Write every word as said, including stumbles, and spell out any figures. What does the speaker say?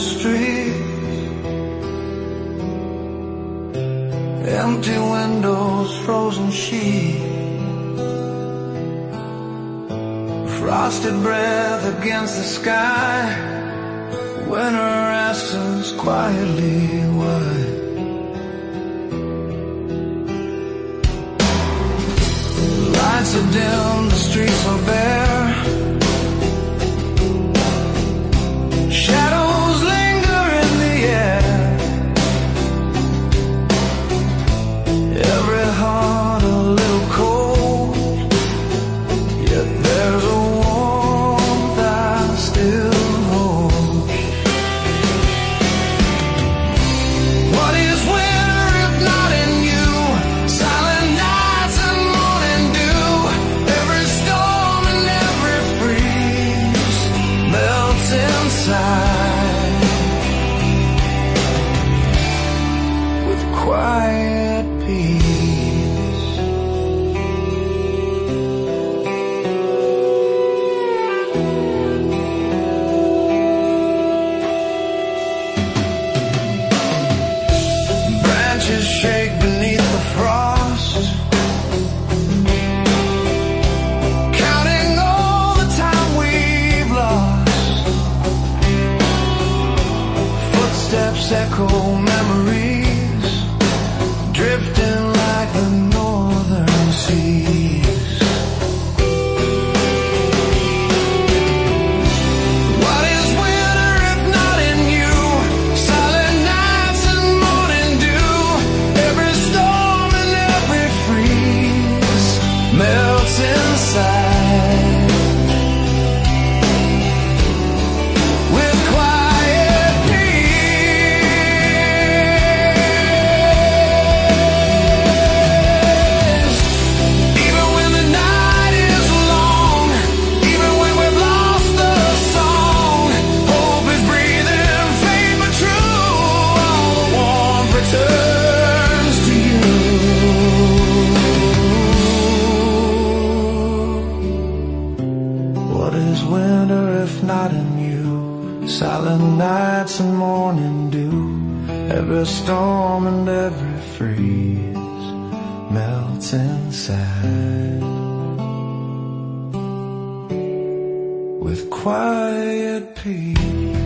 streets, empty windows, frozen sheets, frosted breath against the sky. Winter asks us quietly why. Lights are dim, the streets are bare, shadows linger in the air. Every heart a little cold, yet there's a warmth I still hold. What is winter if not in you? Silent nights and morning dew. Every storm and every breeze melts inside with quiet peace. Branches shake beneath the frost, counting all the time we've lost. Footsteps echo memories, drifting like the northern seas. What is winter if not in you? Silent nights and morning dew. Every storm and every freeze melts inside with quiet peace. Even when the night is long, even when we've lost the song, hope is breathing, faint but true. All the warmth returns to you. What is winter if not in you? Silent nights and morning dew. Every storm and every freeze melts inside with quiet peace.